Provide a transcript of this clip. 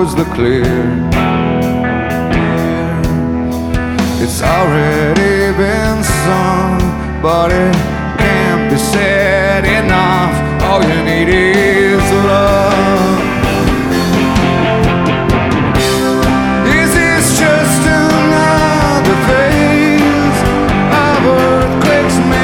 knows the clear. It's already been sung, but it can't be said enough. All you need is